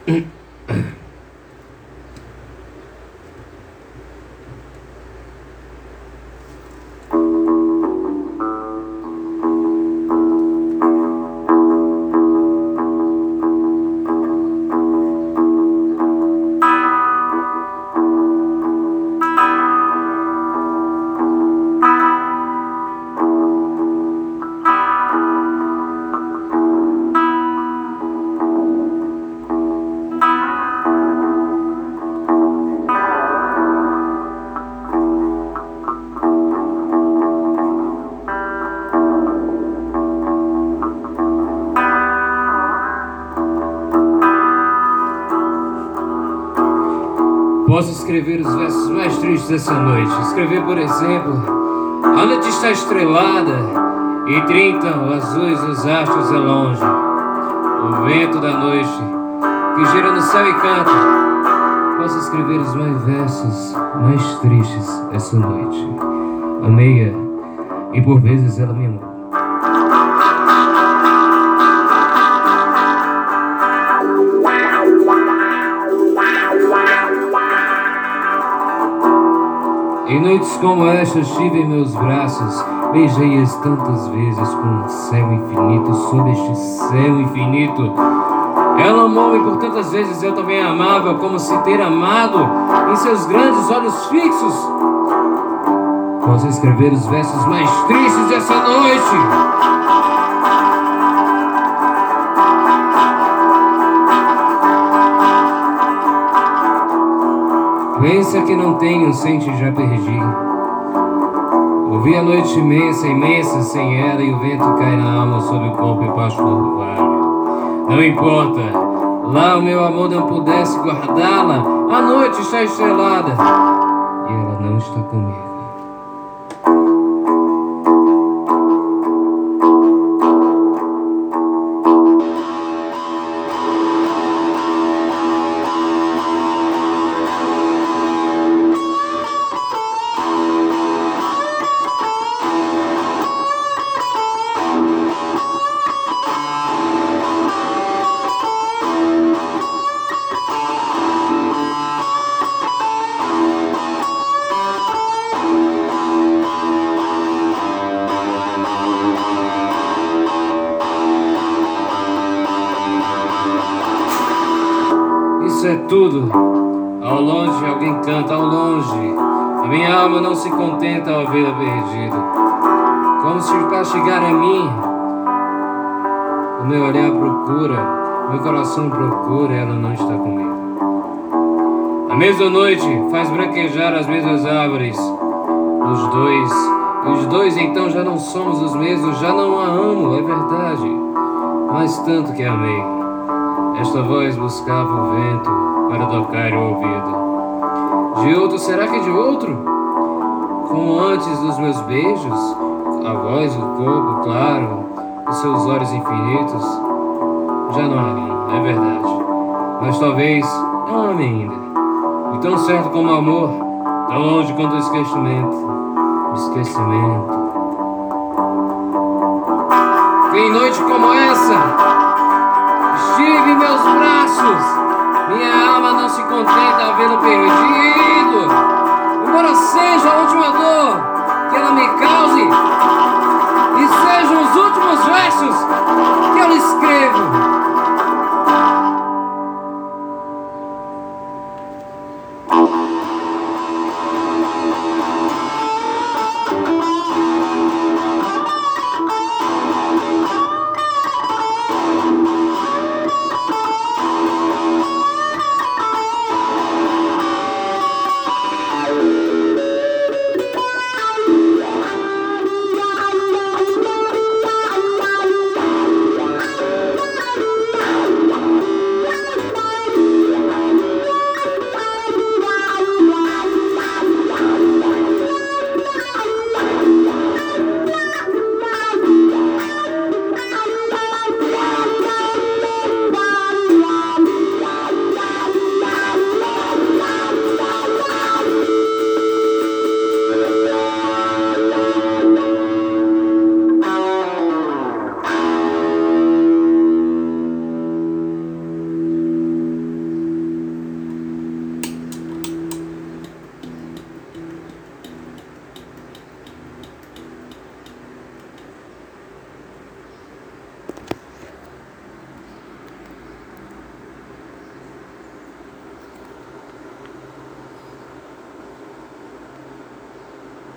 Posso escrever os versos mais tristes dessa noite. Escrever, por exemplo: a noite está estrelada e trintam azuis os astros a longe. O vento da noite que gira no céu e canta. Posso escrever os mais versos mais tristes essa noite. Amei-a e por vezes ela me amou. Em noites como esta estive em meus braços, beijei-as tantas vezes com um céu infinito, sob este céu infinito. Ela amou e por tantas vezes eu também a amava, como se ter amado em seus grandes olhos fixos. Posso escrever os versos mais tristes dessa noite. Pensa que não tenho, sente já perdi. Ouvi a noite imensa, imensa sem ela, e o vento cai na alma sobre o corpo e passo do vale. Não importa, lá o meu amor não pudesse guardá-la. A noite está estrelada e ela não está comigo. Isso é tudo. Ao longe alguém canta, ao longe. A minha alma não se contenta ao vê-la perdida. Como se para chegar a mim, o meu olhar procura, meu coração procura, ela não está comigo. A mesma noite faz branquejar as mesmas árvores. Os dois então já não somos os mesmos, já não a amo, é verdade, mas tanto que amei. Esta voz buscava o vento para tocar o ouvido. De outro, será que de outro? Como antes dos meus beijos, a voz, o corpo, claro, os seus olhos infinitos. Já não a amo, é verdade, mas talvez não ame ainda. E tão certo como o amor, tão longe quanto o esquecimento. Que em noite como essa estive em meus braços, minha alma não se contenta a vê-lo perdido. Embora seja a última dor que ela me cause, e sejam os últimos versos